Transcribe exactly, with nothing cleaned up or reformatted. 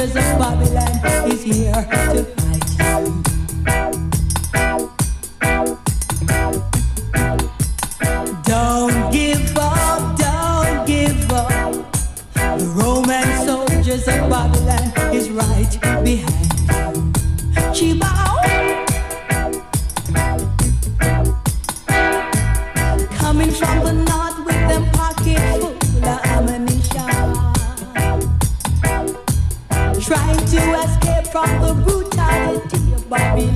soldiers of Babylon is here to fight you. Don't give up, don't give up. The Roman soldiers of Babylon is right behind you. Chibao, coming from the north with them pockets full of ammunition, trying to escape from the brutality of Babylon.